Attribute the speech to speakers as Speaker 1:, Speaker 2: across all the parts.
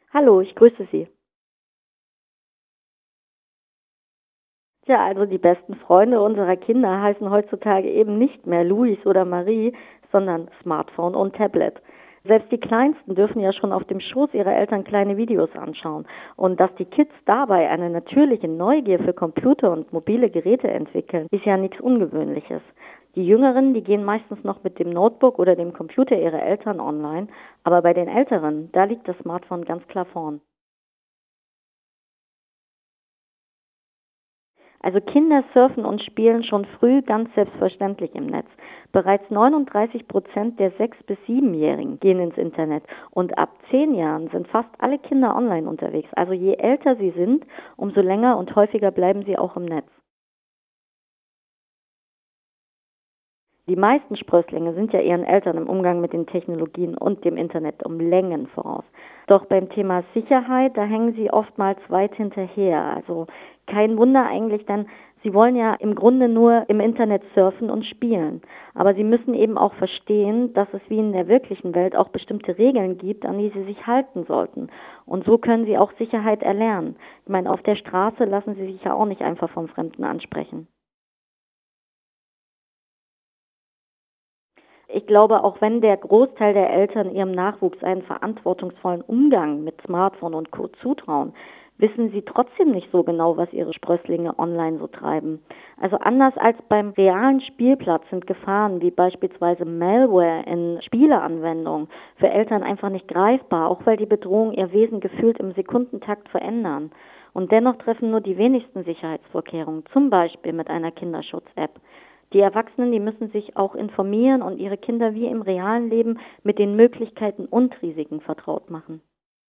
Speaker 1: Hallo, ich grüße Sie. Ja, also die besten Freunde unserer Kinder heißen heutzutage eben nicht mehr Luis oder Marie, sondern Smartphone und Tablet. Selbst die Kleinsten dürfen ja schon auf dem Schoß ihrer Eltern kleine Videos anschauen. Und dass die Kids dabei eine natürliche Neugier für Computer und mobile Geräte entwickeln, ist ja nichts Ungewöhnliches. Die Jüngeren, die gehen meistens noch mit dem Notebook oder dem Computer ihrer Eltern online, aber bei den Älteren, da liegt das Smartphone ganz klar vorn. Also Kinder surfen und spielen schon früh ganz selbstverständlich im Netz. Bereits 39% der 6- bis 7-Jährigen gehen ins Internet und ab 10 Jahren sind fast alle Kinder online unterwegs. Also je älter sie sind, umso länger und häufiger bleiben sie auch im Netz. Die meisten Sprösslinge sind ja ihren Eltern im Umgang mit den Technologien und dem Internet um Längen voraus. Doch beim Thema Sicherheit, da hängen sie oftmals weit hinterher. Also kein Wunder eigentlich, denn sie wollen ja im Grunde nur im Internet surfen und spielen. Aber sie müssen eben auch verstehen, dass es wie in der wirklichen Welt auch bestimmte Regeln gibt, an die sie sich halten sollten. Und so können sie auch Sicherheit erlernen. Ich meine, auf der Straße lassen sie sich ja auch nicht einfach vom Fremden ansprechen. Ich glaube, auch wenn der Großteil der Eltern ihrem Nachwuchs einen verantwortungsvollen Umgang mit Smartphone und Co. zutrauen, wissen sie trotzdem nicht so genau, was ihre Sprösslinge online so treiben. Also anders als beim realen Spielplatz sind Gefahren wie beispielsweise Malware in Spieleanwendungen für Eltern einfach nicht greifbar, auch weil die Bedrohungen ihr Wesen gefühlt im Sekundentakt verändern. Und dennoch treffen nur die wenigsten Sicherheitsvorkehrungen, zum Beispiel mit einer Kinderschutz-App. Die Erwachsenen, die müssen sich auch informieren und ihre Kinder wie im realen Leben mit den Möglichkeiten und Risiken vertraut machen.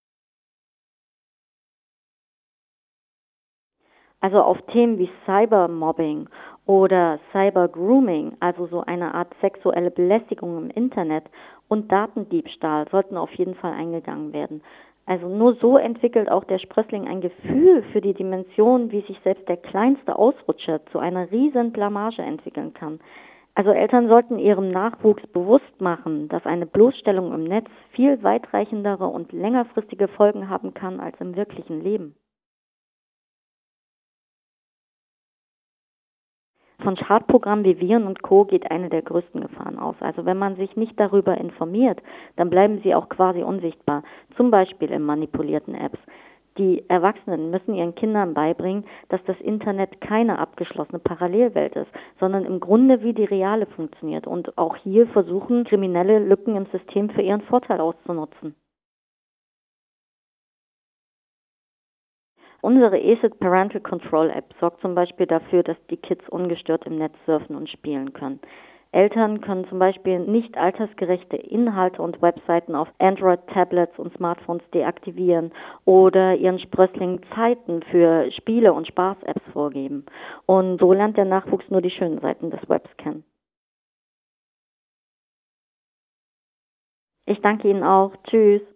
Speaker 1: Also auf Themen wie Cybermobbing oder Cybergrooming, also so eine Art sexuelle Belästigung im Internet und Datendiebstahl sollten auf jeden Fall eingegangen werden. Also nur so entwickelt auch der Sprössling ein Gefühl für die Dimension, wie sich selbst der kleinste Ausrutscher zu einer riesen Blamage entwickeln kann. Also Eltern sollten ihrem Nachwuchs bewusst machen, dass eine Bloßstellung im Netz viel weitreichendere und längerfristige Folgen haben kann als im wirklichen Leben. Von Schadprogrammen wie Viren und Co. geht eine der größten Gefahren aus. Also wenn man sich nicht darüber informiert, dann bleiben sie auch quasi unsichtbar, zum Beispiel in manipulierten Apps. Die Erwachsenen müssen ihren Kindern beibringen, dass das Internet keine abgeschlossene Parallelwelt ist, sondern im Grunde wie die reale funktioniert und auch hier versuchen, kriminelle Lücken im System für ihren Vorteil auszunutzen. Unsere ESID Parental Control App sorgt zum Beispiel dafür, dass die Kids ungestört im Netz surfen und spielen können. Eltern können zum Beispiel nicht altersgerechte Inhalte und Webseiten auf Android-Tablets und Smartphones deaktivieren oder ihren Sprösslingen Zeiten für Spiele und Spaß-Apps vorgeben. Und so lernt der Nachwuchs nur die schönen Seiten des Webs kennen. Ich danke Ihnen auch. Tschüss.